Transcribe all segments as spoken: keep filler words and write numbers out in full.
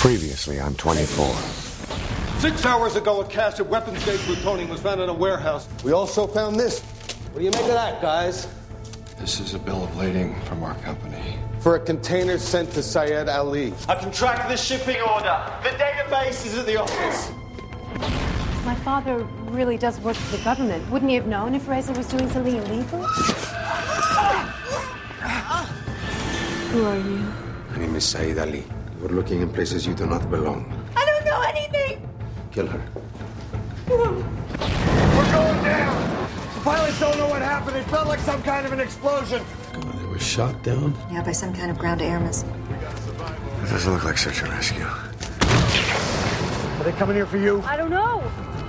Previously on twenty-four. Six hours ago, a cache of weapons-grade plutonium was found in a warehouse. We also found this. What do you make of that, guys? This is a bill of lading from our company. For a container sent to Syed Ali. I can track the shipping order. The database is at the office. My father really does work for the government. Wouldn't he have known if Reza was doing something illegal? Who are you? My name is Syed Ali. You're looking in places you do not belong. I don't know anything! Kill her. We're going down! The pilots don't know what happened. It felt like some kind of an explosion. They were shot down? Yeah, by some kind of ground-to-air missile. It doesn't look like search and rescue. Are they coming here for you? I don't know.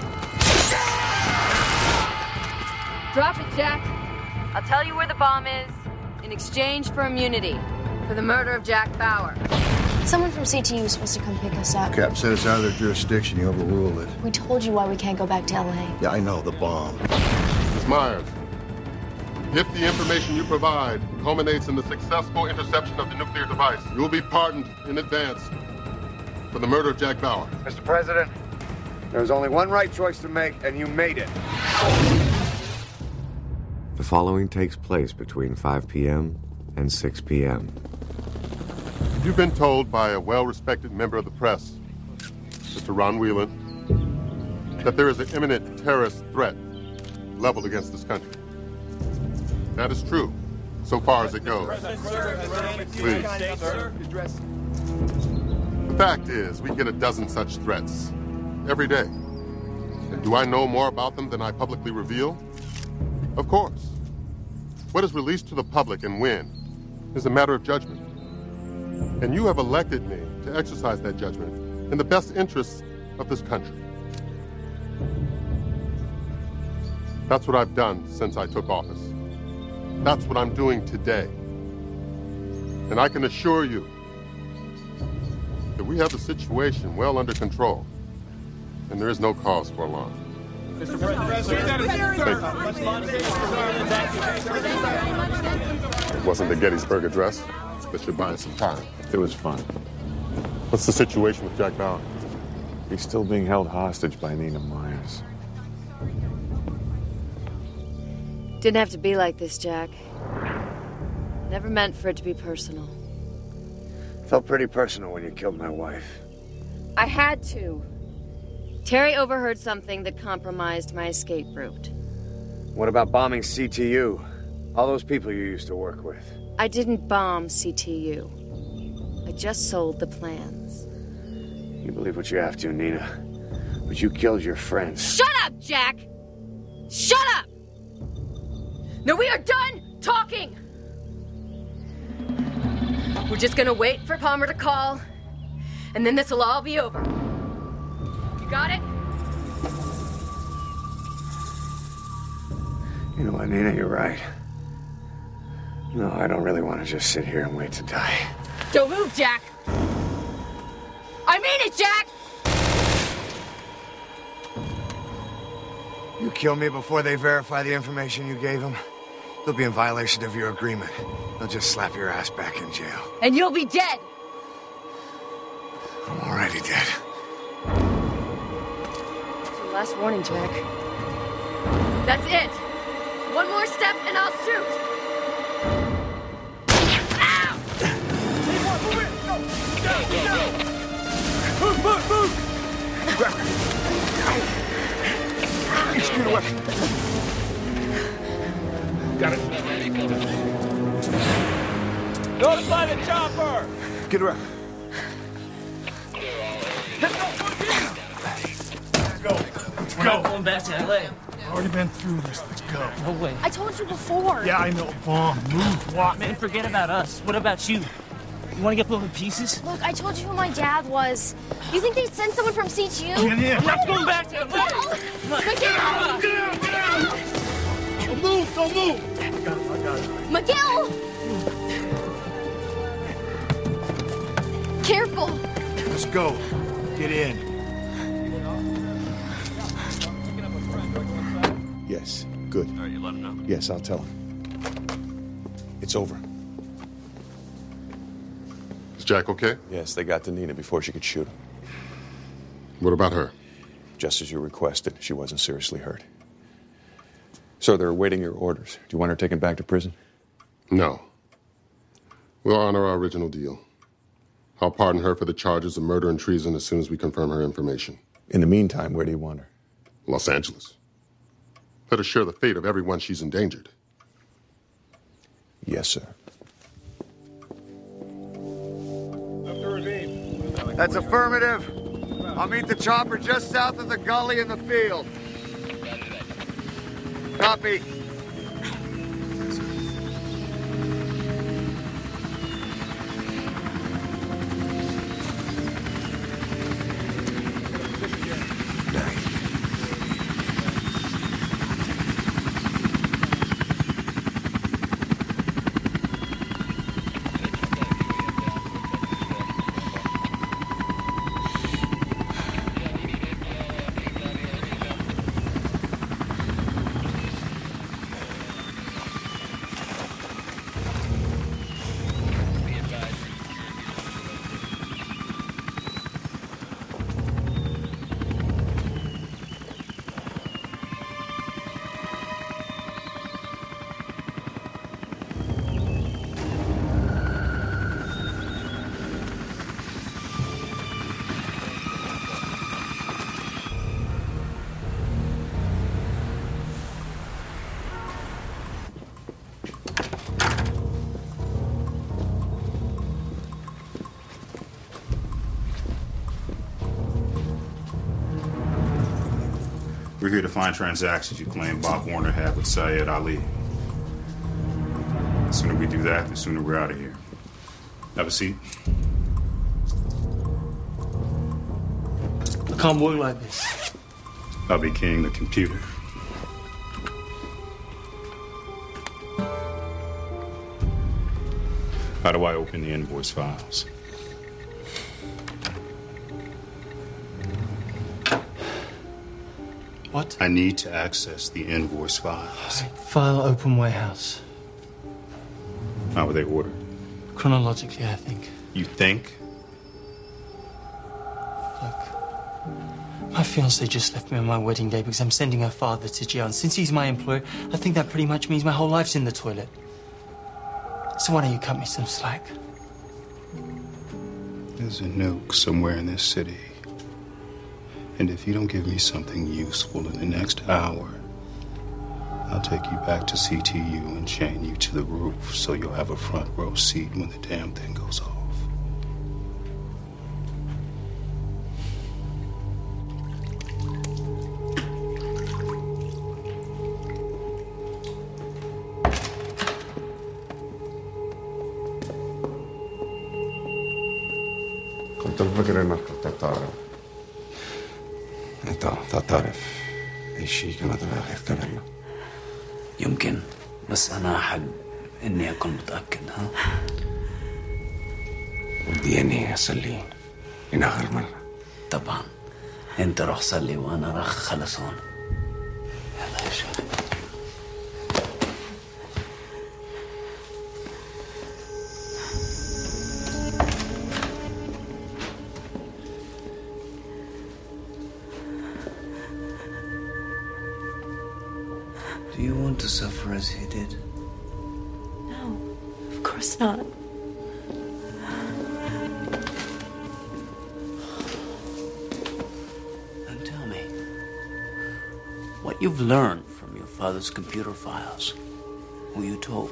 Drop it, Jack. I'll tell you where the bomb is in exchange for immunity for the murder of Jack Bauer. Someone from C T U was supposed to come pick us up. Cap said it's out of their jurisdiction. You overruled it. We told you why we can't go back to L A. Yeah, I know, the bomb. Miz Myers, if the information you provide culminates in the successful interception of the nuclear device, you will be pardoned in advance for the murder of Jack Bauer. Mister President, there was only one right choice to make, and you made it. The following takes place between five p.m. and six p.m. You've been told by a well-respected member of the press, Mister Ron Whelan, that there is an imminent terrorist threat leveled against this country. That is true, so far as it goes. Please. The fact is, we get a dozen such threats every day. And do I know more about them than I publicly reveal? Of course. What is released to the public and when is a matter of judgment. And you have elected me to exercise that judgment in the best interests of this country. That's what I've done since I took office. That's what I'm doing today. And I can assure you that we have the situation well under control, and there is no cause for alarm. Mister President, It wasn't the Gettysburg Address, but you're buying some time. It was fun. What's the situation with Jack Bauer? He's still being held hostage by Nina Myers. Didn't have to be like this, Jack. Never meant for it to be personal. Felt pretty personal when you killed my wife. I had to. Terry overheard something that compromised my escape route. What about bombing C T U? All those people you used to work with. I didn't bomb C T U. I just sold the plans. You believe what you have to, Nina. But you killed your friends. Shut up, Jack! Shut up! No, we are done talking! We're just gonna wait for Palmer to call, and then this'll all be over. You got it? You know what, Nina, you're right. No, I don't really want to just sit here and wait to die. Don't move, Jack! I mean it, Jack! You kill me before they verify the information you gave them, they'll be in violation of your agreement. They'll just slap your ass back in jail. And you'll be dead! I'm already dead. It's your last warning, Jack. That's it! One more step and I'll shoot! Ow! Move it! Go! Go! Go! Move! Move! Move! Grab her. Scoot away. Got it. notify the chopper! Get around. Let's go. Let's We're go. not going back to L A. I've already been through this. Let's go. No way. I told you before. Yeah, I know. Bomb. Move. Walk. Man, forget about us. What about you? You want to get blown to pieces? Look, I told you who my dad was. You think they'd send someone from C T U? Get in. I'm not going back to L A. Miguel! Get out! Get out! Get out! Don't move! Don't move! I got it. I got it. Miguel! Careful. Let's go. Get in. Yes, good. All right, you let him know. Yes, I'll tell him. It's over. Mister Jack okay? Yes, they got to Nina before she could shoot him. What about her? Just as you requested, she wasn't seriously hurt. So they're awaiting your orders. Do you want her taken back to prison? No. We'll honor our original deal. I'll pardon her for the charges of murder and treason as soon as we confirm her information. In the meantime, where do you want her? Los Angeles. Let her share the fate of everyone she's endangered. Yes, sir. That's affirmative. I'll meet the chopper just south of the gully in the field. Copy. We're here to find transactions you claim Bob Warner had with Syed Ali. The sooner we do that, the sooner we're out of here. Have a seat. I can't work like this. I'll be king the computer. How do I open the invoice files? What? I need to access the invoice files. File open warehouse. How were they ordered? Chronologically, I think. You think? Look, my fiancée just left me on my wedding day because I'm sending her father to jail. And since he's my employer, I think that pretty much means my whole life's in the toilet. So why don't you cut me some slack? There's a nuke somewhere in this city. And if you don't give me something useful in the next hour, I'll take you back to C T U and chain you to the roof so you'll have a front row seat when the damn thing goes off. كنت بفكر انك كنت تعرف. انت تعرف اي شيء كانت غير يحتمل. يمكن بس انا احب اني اكون متاكد. ها ودي اني اصلي من اخر مره. طبعا انت روح صلي وانا راح خلص هون. يلا يا شباب. Do you want to suffer as he did? No, of course not. Then tell me, what you've learned from your father's computer files. Who you told?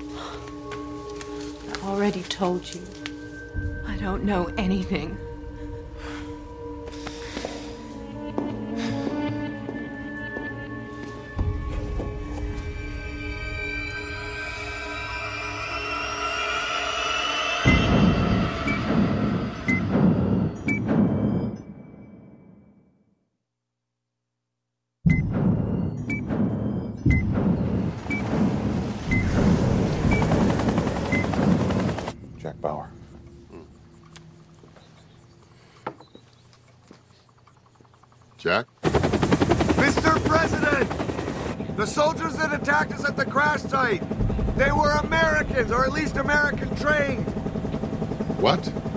I already told you. I don't know anything. Jack Bauer. Jack? Mister President! The soldiers that attacked us at the crash site, they were Americans, or at least American trained. What?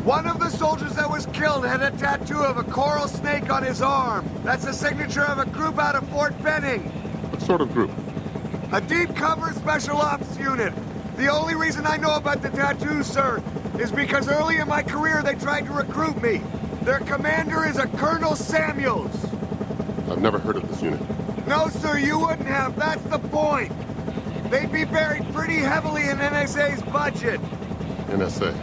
One of the soldiers that was killed had a tattoo of a coral snake on his arm. That's the signature of a group out of Fort Benning. What sort of group? A deep cover special ops unit. The only reason I know about the tattoo, sir, is because early in my career they tried to recruit me. Their commander is a Colonel Samuels. I've never heard of this unit. No, sir, you wouldn't have. That's the point. They'd be buried pretty heavily in N S A's budget. N S A.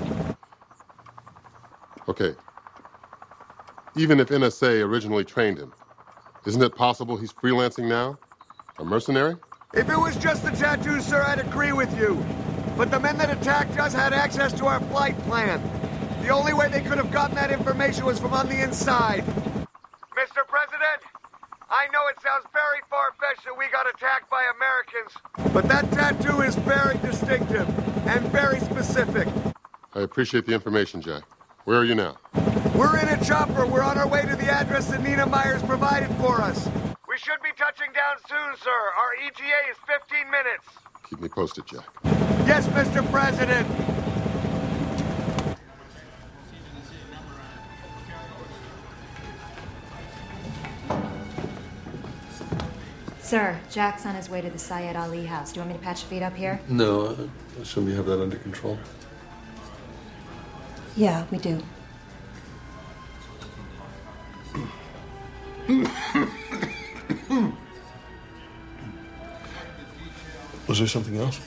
Okay. Even if N S A originally trained him, isn't it possible he's freelancing now? A mercenary? If it was just the tattoo, sir, I'd agree with you. But the men that attacked us had access to our flight plan. The only way they could have gotten that information was from on the inside. Mister President, I know it sounds very far-fetched that we got attacked by Americans, but that tattoo is very distinctive and very specific. I appreciate the information, Jack. Where are you now? We're in a chopper. We're on our way to the address that Nina Myers provided for us. We should be touching down soon, sir. Our E T A is fifteen minutes. Keep me posted, Jack. Yes, Mister President. Sir, Jack's on his way to the Syed Ali house. Do you want me to patch your feet up here? No, I assume you have that under control. Yeah, we do. Was there something else?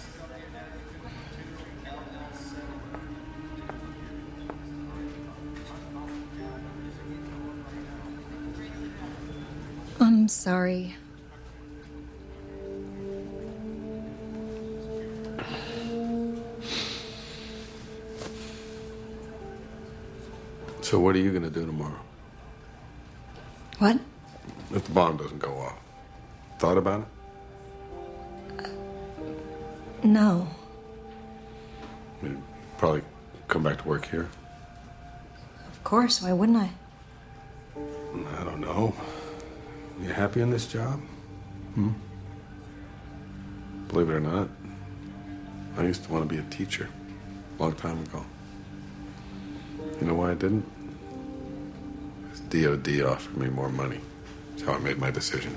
I'm sorry. So what are you going to do tomorrow? What? If the bomb doesn't go off. Thought about it? No. You'd probably come back to work here? Of course, why wouldn't I? I don't know. You happy in this job? Hmm? Believe it or not, I used to want to be a teacher a long time ago. You know why I didn't? Because D O D offered me more money. That's how I made my decision.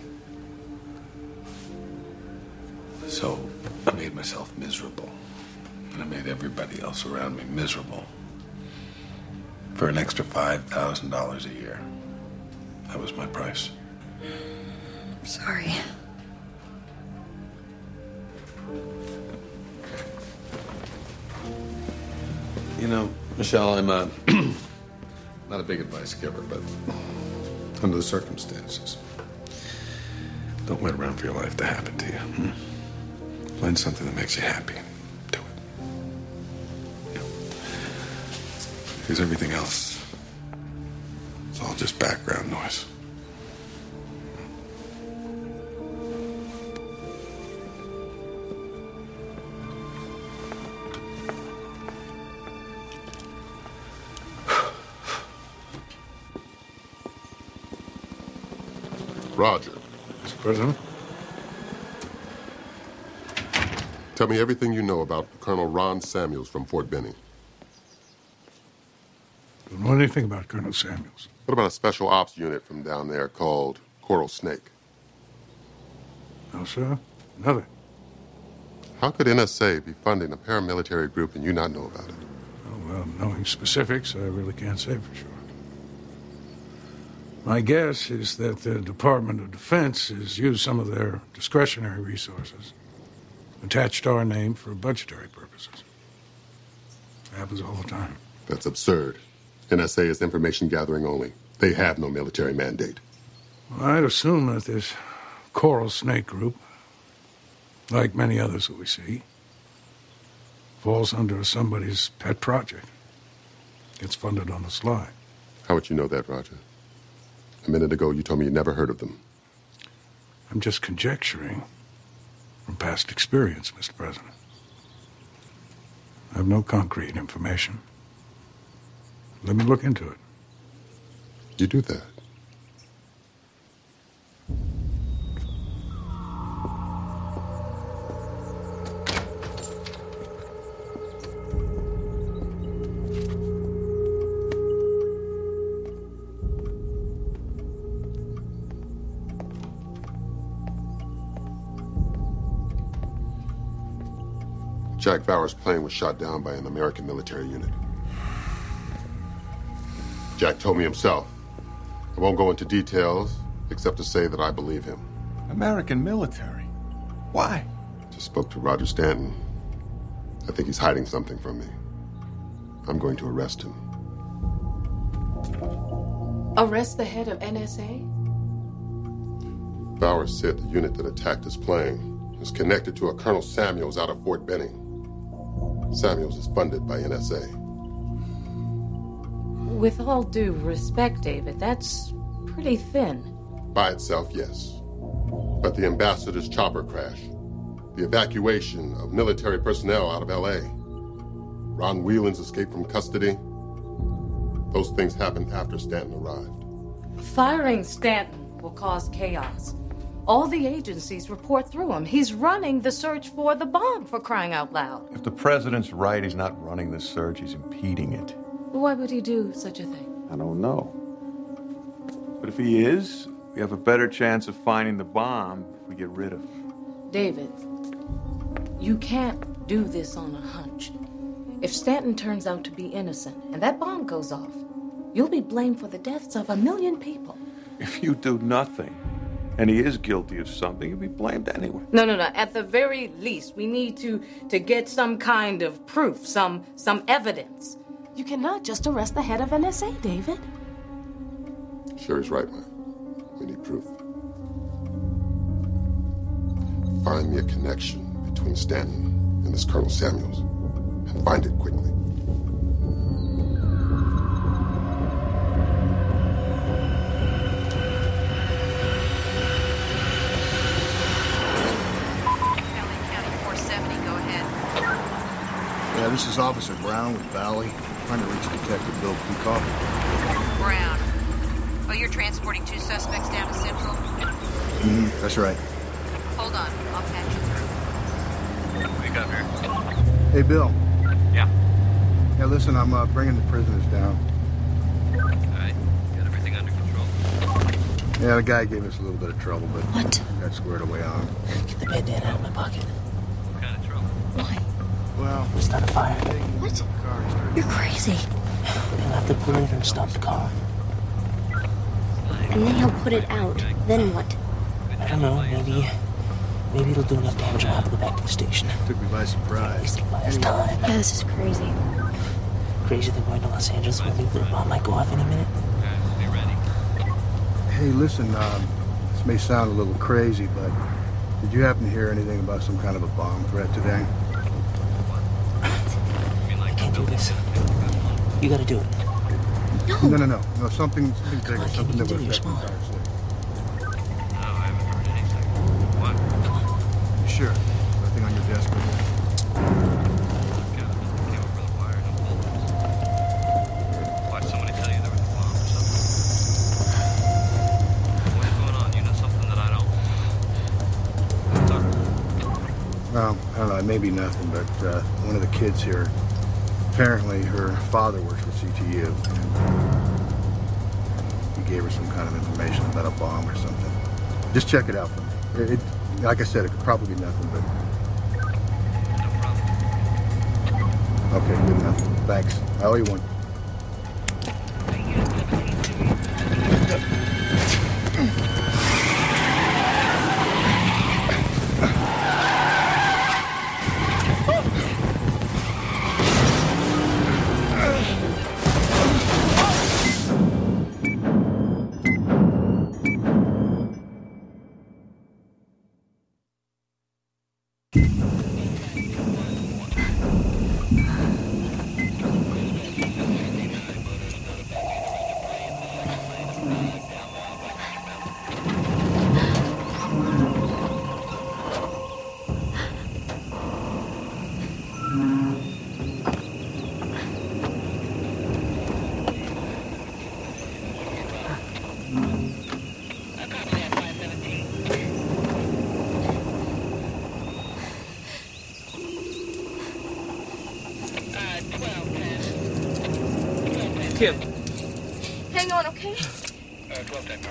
So I made myself miserable. And I made everybody else around me miserable. For an extra five thousand dollars a year. That was my price. I'm sorry. You know, Michelle, I'm uh, not a big advice giver, but under the circumstances, don't wait around for your life to happen to you. Hmm? Find something that makes you happy. Do it. You know, because everything else, it's all just background noise. Roger. Mister President? Tell me everything you know about Colonel Ron Samuels from Fort Benning. Don't know anything about Colonel Samuels. What about a special ops unit from down there called Coral Snake? No, sir. Nothing. How could N S A be funding a paramilitary group and you not know about it? Oh, well, knowing specifics, I really can't say for sure. My guess is that the Department of Defense has used some of their discretionary resources, attached our name for budgetary purposes. It happens all the time. That's absurd. N S A is information gathering only. They have no military mandate. Well, I'd assume that this Coral Snake group, like many others that we see, falls under somebody's pet project. Gets funded on the sly. How would you know that, Roger? A minute ago, you told me you never heard of them. I'm just conjecturing from past experience, Mister President. I have no concrete information. Let me look into it. You do that? Jack Bauer's plane was shot down by an American military unit. Jack told me himself. I won't go into details, except to say that I believe him. American military? Why? Just spoke to Roger Stanton. I think he's hiding something from me. I'm going to arrest him. Arrest the head of N S A? Bauer said the unit that attacked his plane is connected to a Colonel Samuels out of Fort Benning. Samuels is funded by N S A. With all due respect, David, that's pretty thin. By itself, yes. But the ambassador's chopper crash, the evacuation of military personnel out of L A, Ron Whelan's escape from custody, those things happened after Stanton arrived. Firing Stanton will cause chaos. All the agencies report through him. He's running the search for the bomb, for crying out loud. If the president's right, he's not running the search, he's impeding it. Why would he do such a thing? I don't know. But if he is, we have a better chance of finding the bomb if we get rid of him. David, you can't do this on a hunch. If Stanton turns out to be innocent and that bomb goes off, you'll be blamed for the deaths of a million people. If you do nothing, and he is guilty of something, he'll be blamed anyway. No, no, no. At the very least, we need to, to get some kind of proof, some, some evidence. You cannot just arrest the head of N S A, David. Sherry's right, man. We need proof. Find me a connection between Stanton and this Colonel Samuels, and find it quickly. Yeah, this is Officer Brown with Valley. Trying to reach Detective Bill Peacock. Brown. Oh, you're transporting two suspects down to Central? Mm-hmm, that's right. Hold on. I'll patch you through. What do you got here? Hey, Bill. Yeah? Yeah, listen, I'm uh, bringing the prisoners down. All right. Got everything under control? Yeah, the guy gave us a little bit of trouble, but... What? Got squared away on him. Get the bandana out of my pocket. What kind of trouble? Why? Well... Start a fire. What? You're crazy. They'll have to pull over and stop the car. And then he'll put it out. Then what? I don't know, maybe... Maybe it'll do enough damage I'll have to go back to the station. Took me by surprise. It's the last time. Yeah, this is crazy. Crazier than going to Los Angeles when the bomb might go off any minute. Be ready. Hey, listen, um, this may sound a little crazy, but did you happen to hear anything about some kind of a bomb threat today? I can't do this. You gotta do it. No. No, no, no. No, something, something bigger, something that would affect the entire city. No, I haven't heard anything. What? You sure? Nothing on your desk right now? Came over the wire, no bullets. Watch somebody tell you there was a bomb or something? What's going on? You know something that I don't? Talk. Well, I don't know. It may be nothing, but uh, one of the kids here, apparently her father works for C T U, and he gave her some kind of information about a bomb or something. Just check it out for me. It, it, like I said, it could probably be nothing, but... Okay, good enough. Thanks. I owe you one. Kim. Hang on, okay? Uh, twelve ten.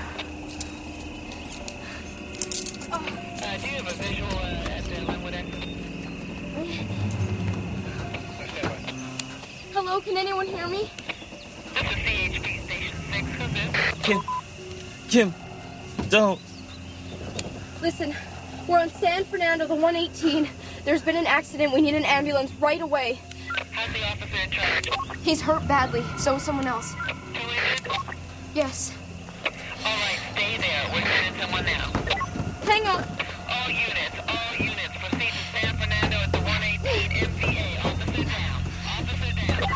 Oh. Uh, do you have a visual uh, as to when would end? Hello, can anyone hear me? This is C H P Station six. Who's this? Kim. Kim. Don't. Listen, we're on San Fernando, the one eighteen. There's been an accident. We need an ambulance right away. How's the officer in charge? He's hurt badly. So is someone else. Who is it? Yes. All right, stay there. We're sending someone now. Hang on. All units, all units, proceed to San Fernando at the one eighteen M V A. Officer down. Officer down.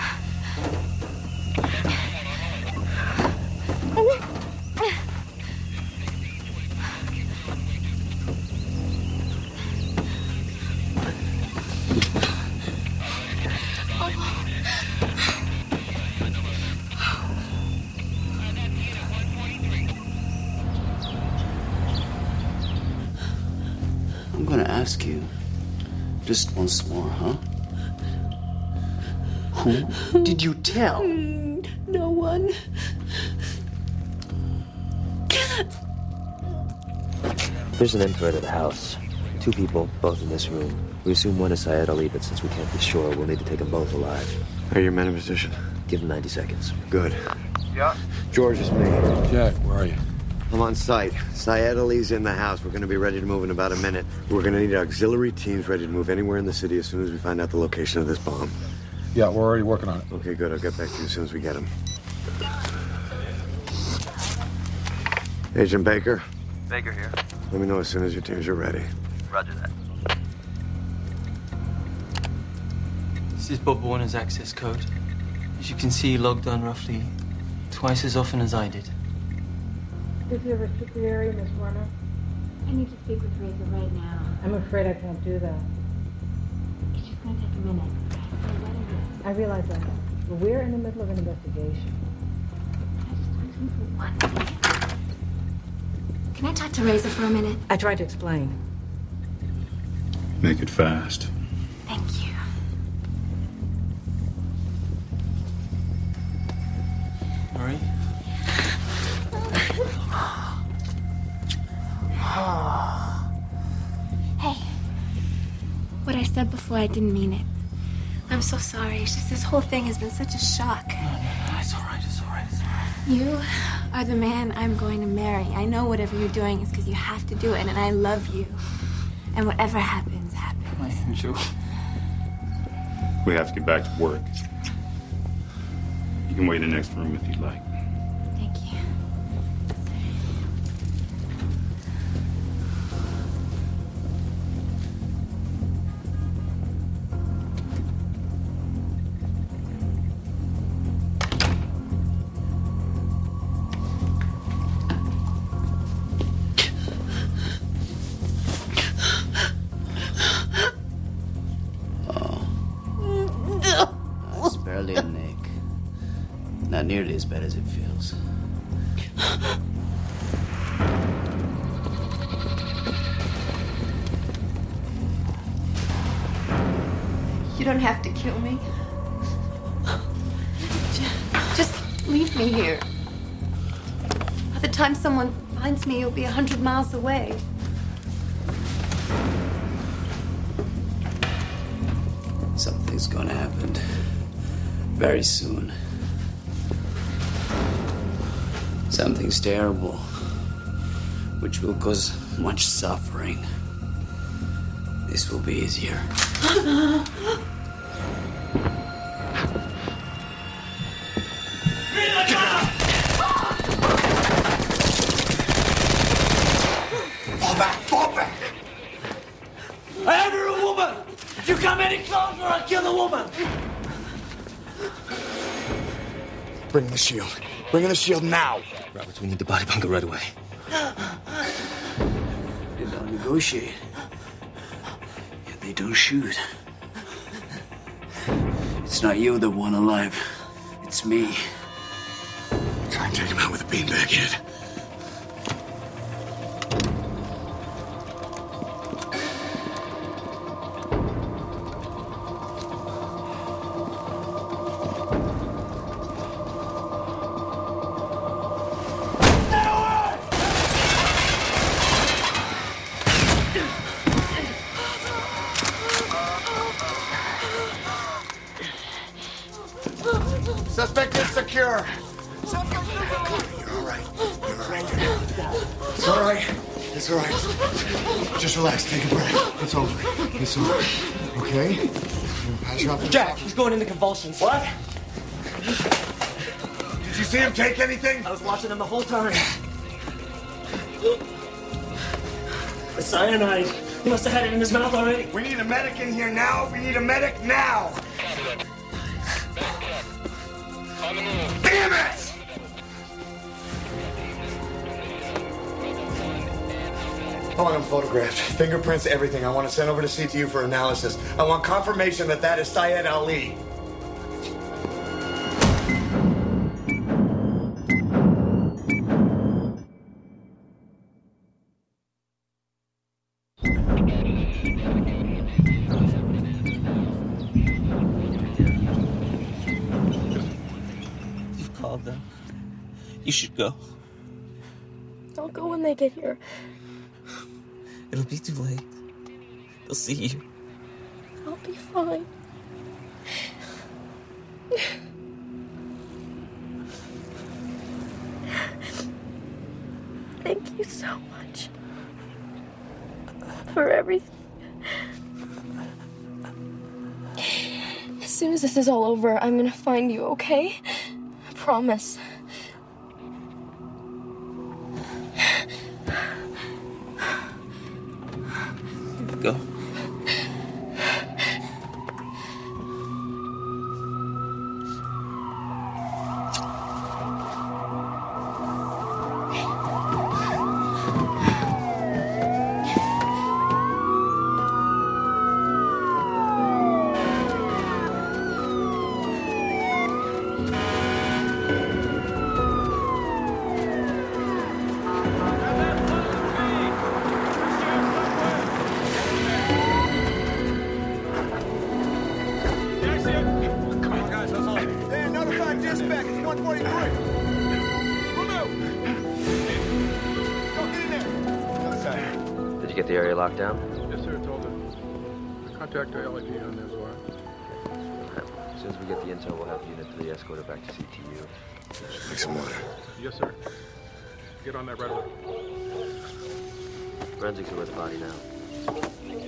I'm gonna ask you just once more, huh? Who did you tell? No one. There's an infrared at the house. Two people, both in this room. We assume one is Syed Ali, but since we can't be sure, we'll need to take them both alive. Are your men in position? Give them ninety seconds. Good. Yeah? George, it's me. Jack, where are you? I'm on site. Syed Ali's in the house. We're going to be ready to move in about a minute. We're going to need auxiliary teams ready to move anywhere in the city as soon as we find out the location of this bomb. Yeah, we're already working on it. Okay, good. I'll get back to you as soon as we get him. Agent Baker? Baker here. Let me know as soon as your teams are ready. Roger that. This is Bob Warner's access code. As you can see, he logged on roughly twice as often as I did. Is there a restricted area, Miss Warner? I need to speak with Razor right now. I'm afraid I can't do that. It's just gonna take a minute. I realize that. But we're in the middle of an investigation. Can I talk to Razor for a minute? I tried to explain. Make it fast. Thank you. Marie? Hey, what I said before, I didn't mean it. I'm so sorry. It's just this whole thing has been such a shock. No, no, no, it's all right, it's all right, it's all right. You are the man I'm going to marry. I know whatever you're doing is because you have to do it, and I love you. And whatever happens, happens. My angel. We have to get back to work. You can wait in the next room if you'd like. Thank you. It's barely a nick. Not nearly as bad as it feels. You don't have to kill me. Just leave me here. By the time someone finds me, you'll be a hundred miles away. Something's gonna happen very soon. Something's terrible, which will cause much suffering. This will be easier. Fall back! Fall back! I have a woman! If you come any closer, I'll kill the woman! Bring the shield. Bring in the shield now. Roberts, we need the body bunker right away. They don't negotiate. Yet they don't shoot. It's not you that won alive. It's me. Try and take him out with a beanbag head. It's all right. It's all right. Just relax. Take a breath. It's over. It's over. Okay? I'm gonna patch you up. Jack, he's going into convulsions. What? Did you see him take anything? I was watching him the whole time. The cyanide. He must have had it in his mouth already. We need a medic in here now. We need a medic now. Damn it! I want him photographed. Fingerprints, everything. I want to send over to C T U for analysis. I want confirmation that that is Syed Ali. You've called them. You should go. I'll go when they get here. It'll be too late. They'll see you. I'll be fine. Thank you so much for everything. As soon as this is all over, I'm gonna find you, okay? I promise. Go. Did you get the area locked down? Yes, sir. It's all the contact our L A P on there as well. As soon as we get the intel, we'll have Unit three escort her back to C T U. Make some water. Yes, sir. Get on that right away. Forensics are with the body now.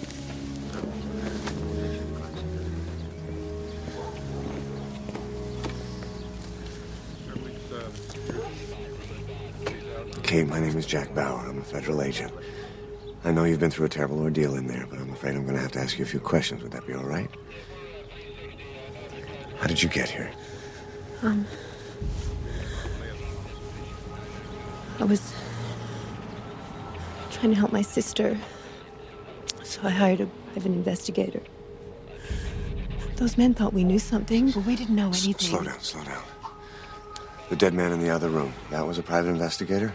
Kate, my name is Jack Bauer. I'm a federal agent. I know you've been through a terrible ordeal in there, but I'm afraid I'm going to have to ask you a few questions. Would that be all right? How did you get here? Um, I was trying to help my sister, so I hired a private investigator. Those men thought we knew something, but we didn't know anything. S- slow down, slow down. The dead man in the other room, that was a private investigator?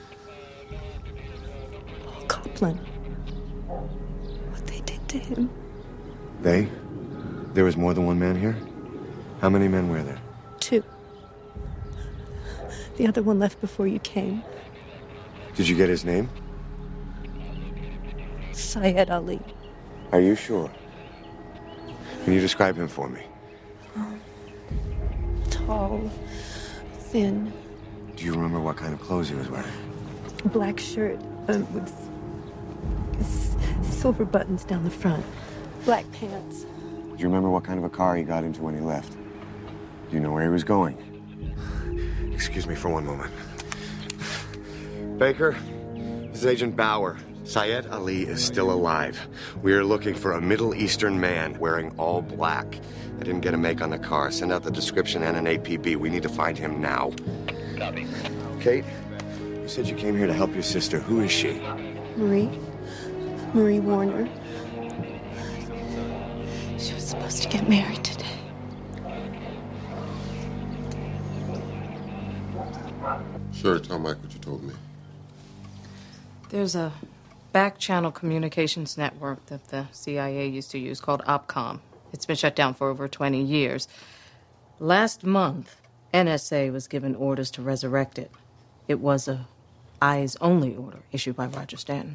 Paul Copland. What they did to him. They? There was more than one man here? How many men were there? Two. The other one left before you came. Did you get his name? Syed Ali. Are you sure? Can you describe him for me? Um, tall, thin, Do you remember what kind of clothes he was wearing? black shirt um, with s- silver buttons down the front, black pants. Do you remember what kind of a car he got into when he left? Do you know where he was going? Excuse me for one moment. Baker, this is Agent Bauer. Syed Ali is still alive. We are looking for a Middle Eastern man wearing all black. I didn't get a make on the car. Send out the description and an A P B. We need to find him now. Copy. Kate, you said you came here to help your sister. Who is she? Marie. Marie Warner. She was supposed to get married today. Sure, tell Mike what you told me. There's a back-channel communications network that the C I A used to use called OPCOM. It's been shut down for over twenty years. Last month, N S A was given orders to resurrect it. It was a eyes-only order issued by Roger Stanton.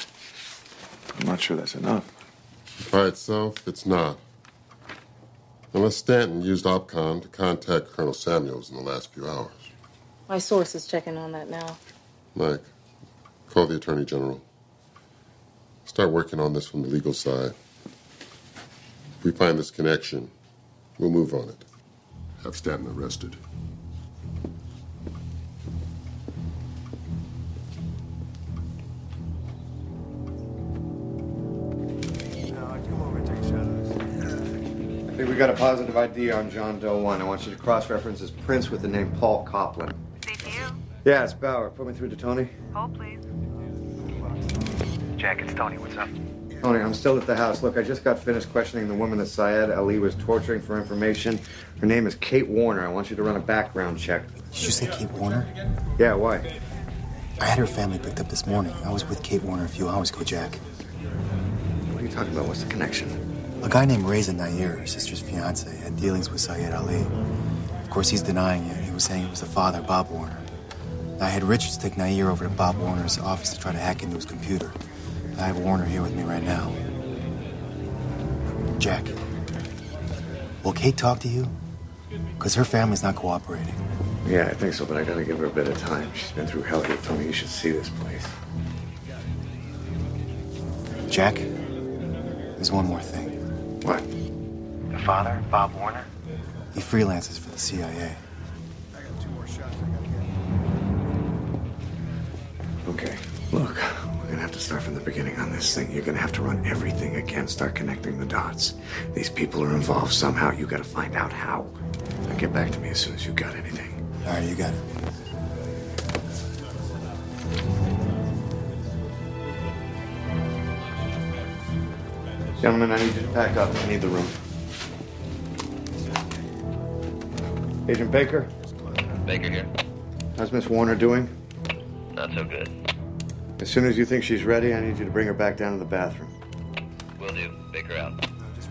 I'm not sure that's enough. By itself, it's not. Unless Stanton used OPCOM to contact Colonel Samuels in the last few hours. My source is checking on that now. Mike, call the Attorney General. Start working on this from the legal side. If we find this connection, we'll move on it. Have Stanton arrested. I think we got a positive I D on John Doe one. I want you to cross-reference his prints with the name Paul Coplin. C T U? Yeah, it's Bauer. Put me through to Tony. Hold, please. Jack, it's Tony. What's up? Tony, I'm still at the house. Look, I just got finished questioning the woman that Syed Ali was torturing for information. Her name is Kate Warner. I want you to run a background check. Did you say Kate Warner? Yeah, why? I had her family picked up this morning. I was with Kate Warner a few hours ago, Jack. What are you talking about? What's the connection? A guy named Reza Nair, her sister's fiance, had dealings with Syed Ali. Of course, he's denying it. He was saying it was the father, Bob Warner. I had Richards take Nair over to Bob Warner's office to try to hack into his computer. I have Warner here with me right now. Jack, will Kate talk to you? Because her family's not cooperating. Yeah, I think so, but I gotta give her a bit of time. She's been through hell here. Tony, you should see this place. Jack, there's one more thing. What? The father, Bob Warner? He freelances for the C I A. Okay, look, we're gonna have to start from the beginning on this thing. You're gonna have to run everything again, start connecting the dots. These people are involved somehow. You gotta find out how. Now get back to me as soon as you got anything. All right, you got it. Gentlemen, I need you to pack up. I need the room. Agent Baker? Baker here. How's Miss Warner doing? Not so good. As soon as you think she's ready, I need you to bring her back down to the bathroom. Will do. Baker out.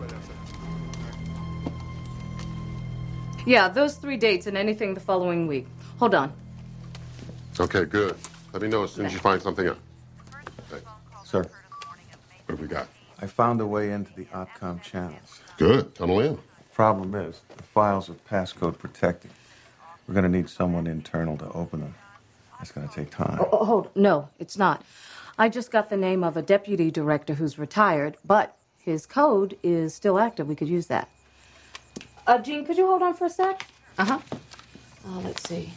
Yeah, those three dates and anything the following week. Hold on. Okay, good. Let me know as soon as you find something out. Hey, Sir, what have we got? I found a way into the OPCOM channels. Good. Tunnel in. Problem is, the files are passcode protected. We're going to need someone internal to open them. It's going to take time. Oh, oh, hold. No, it's not. I just got the name of a deputy director who's retired, but his code is still active. We could use that. Uh, Jean, could you hold on for a sec? Uh-huh. Uh, let's see.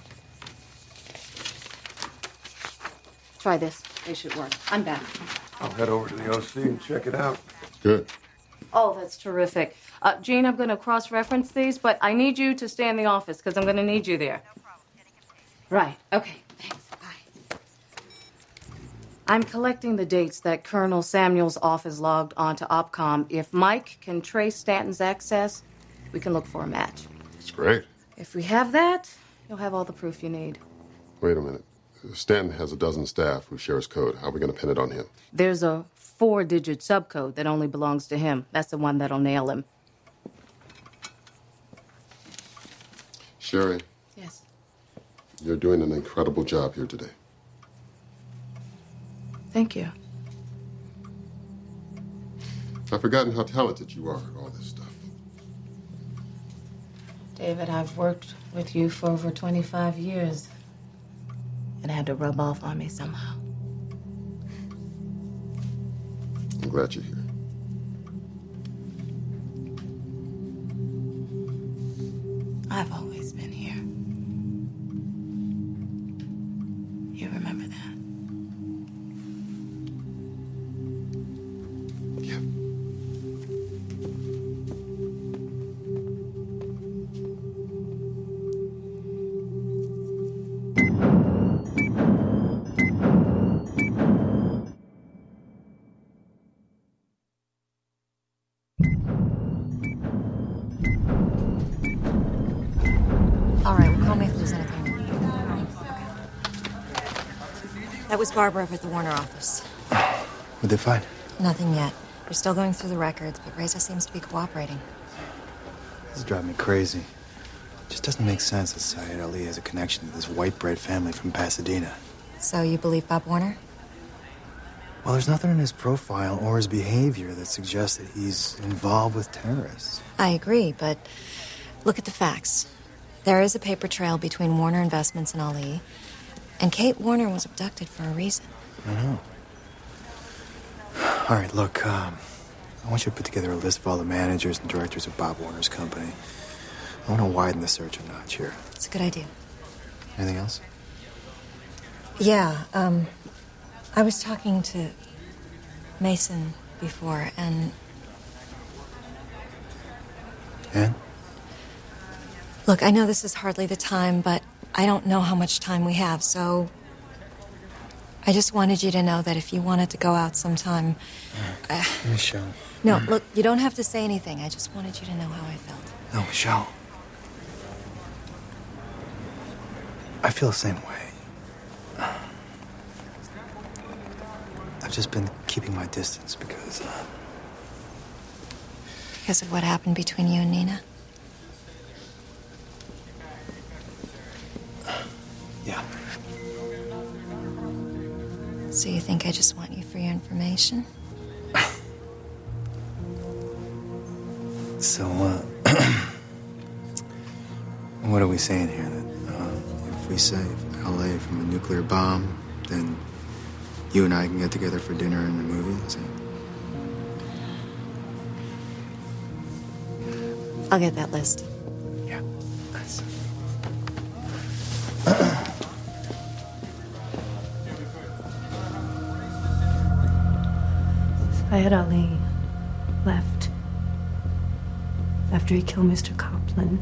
Try this. It should work. I'm back. I'll head over to the O C and check it out. Good. Oh, that's terrific. Uh, Jean, I'm going to cross-reference these, but I need you to stay in the office because I'm going to need you there. Right. Okay. Thanks. Bye. I'm collecting the dates that Colonel Samuels' office logged onto OPCOM. If Mike can trace Stanton's access, we can look for a match. That's great. If we have that, you'll have all the proof you need. Wait a minute. Stanton has a dozen staff who share his code. How are we going to pin it on him? There's a four-digit subcode that only belongs to him. That's the one that'll nail him. Sherry. Yes. You're doing an incredible job here today. Thank you. I've forgotten how talented you are at all this stuff. David, I've worked with you for over twenty-five years. It had to rub off on me somehow. I'm glad you're here. I've always been here. You remember that? All right, well, call me if there's anything. That was Barbara over at the Warner office. What'd they find? Nothing yet. We're still going through the records, but Reza seems to be cooperating. This is driving me crazy. It just doesn't make sense that Syed Ali has a connection to this white bread family from Pasadena. So you believe Bob Warner? Well, there's nothing in his profile or his behavior that suggests that he's involved with terrorists. I agree, but look at the facts. There is a paper trail between Warner Investments and Ali, and Kate Warner was abducted for a reason. I know. All right, look, um, I want you to put together a list of all the managers and directors of Bob Warner's company. I want to widen the search a notch here. It's a good idea. Anything else? Yeah, um, I was talking to Mason before, and... And? Look, I know this is hardly the time, but I don't know how much time we have, so... I just wanted you to know that if you wanted to go out sometime... Uh, Michelle. no, look, you don't have to say anything. I just wanted you to know how I felt. No, Michelle. I feel the same way. I've just been keeping my distance because, uh... Because of what happened between you and Nina? Yeah. So you think I just want you for your information? So, uh... what are we saying here? That uh, if we save L A from a nuclear bomb, then you and I can get together for dinner and a movie? Is it? I'll get that list. Yeah. Nice. Syed Ali left after he killed Mister Copland.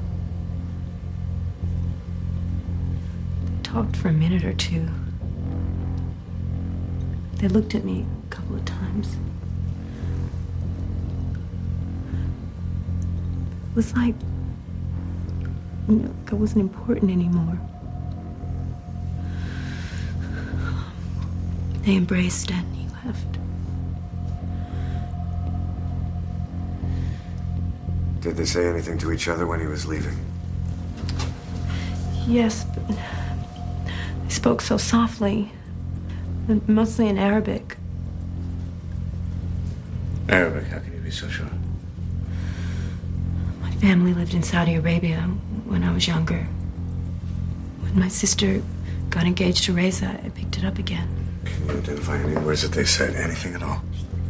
They talked for a minute or two. They looked at me a couple of times. It was like, you know, like I wasn't important anymore. They embraced and he left. Did they say anything to each other when he was leaving? Yes, but they spoke so softly, mostly in Arabic. Arabic? How can you be so sure? My family lived in Saudi Arabia when I was younger. When my sister got engaged to Reza, I picked it up again. Can you identify any words that they said? Anything at all?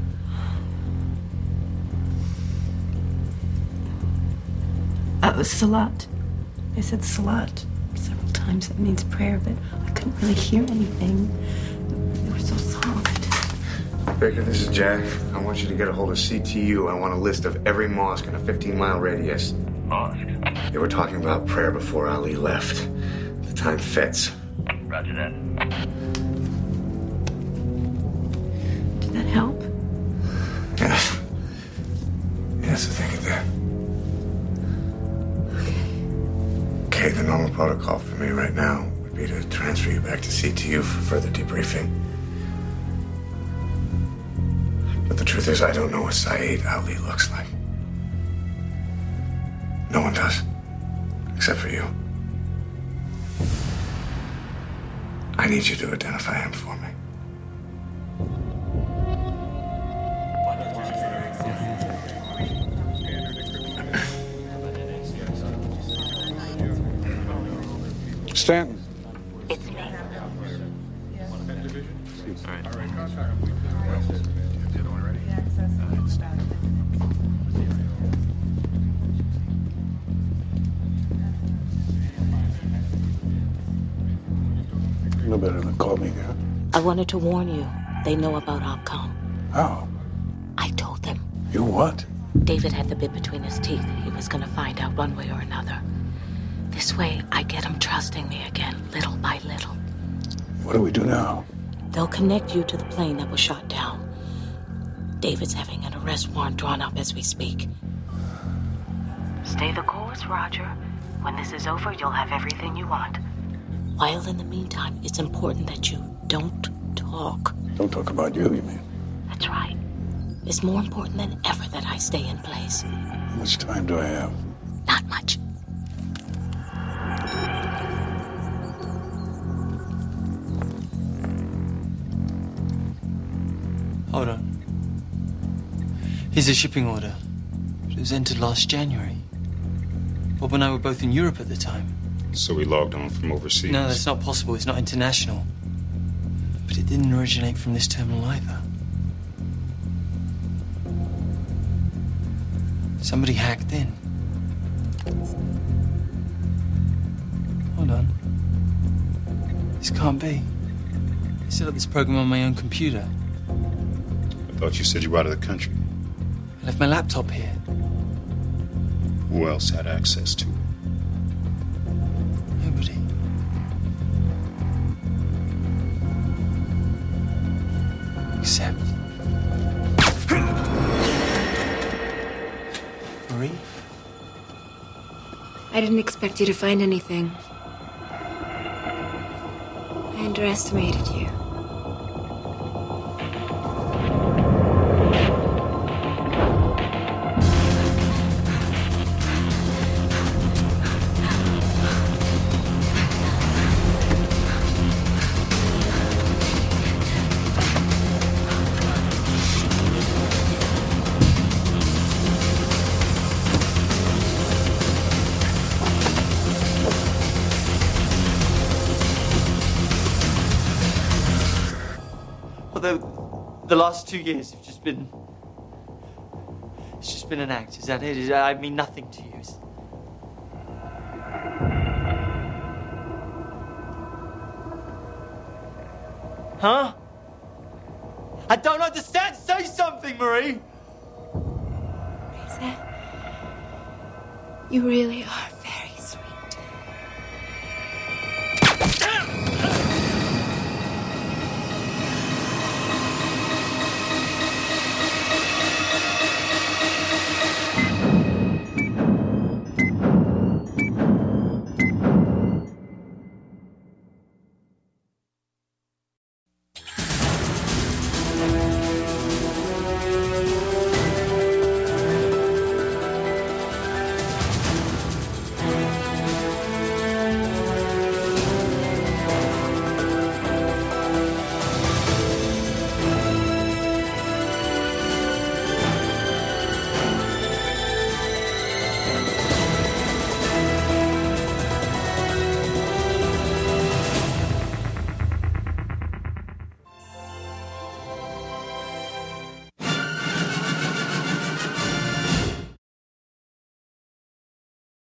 Uh, it was Salat. They said Salat several times. That means prayer, but I couldn't really hear anything. They were so soft. Baker, this is Jack. I want you to get a hold of C T U. I want a list of every mosque in a fifteen mile radius. Mosque? They were talking about prayer before Ali left. The time fits. Roger that. Did that help? Yes. Yes, I think it did. Okay, the normal protocol for me right now would be to transfer you back to C T U for further debriefing. But the truth is, I don't know what Syed Ali looks like. No one does. Except for you. I need you to identify him for me. Stanton. It's me. No better than call me here. I wanted to warn you. They know about OPCOM. How? I told them. You what? David had the bit between his teeth. He was gonna find out one way or another. This way, I get him trusting me again, little by little. What do we do now? They'll connect you to the plane that was shot down. David's having an arrest warrant drawn up as we speak. Stay the course, Roger. When this is over, you'll have everything you want. While in the meantime, it's important that you don't talk. Don't talk about you, you mean? That's right. It's more important than ever that I stay in place. How much time do I have? Not much. Hold on. Here's a shipping order. It was entered last January. Bob and I were both in Europe at the time. So we logged on from overseas. No, that's not possible. It's not international. But it didn't originate from this terminal either. Somebody hacked in. Hold on. This can't be. I set up this program on my own computer. I thought you said you were out of the country. I left my laptop here. Who else had access to it? Nobody. Except... Marie? I didn't expect you to find anything. I underestimated you. The last two years have just been... It's just been an act, is that it? Is- I mean nothing to you. Is- Huh? I don't understand! Say something, Marie! Lisa, you really are